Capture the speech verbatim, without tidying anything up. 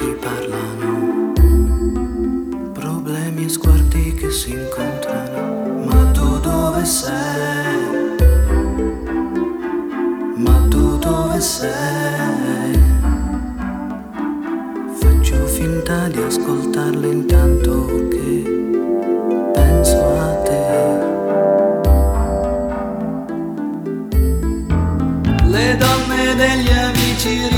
occhi parlano, problemi e sguardi che si incontrano. Ma tu dove sei? Ma tu dove sei? Faccio finta di ascoltarle intanto che penso a te. Le donne degli amici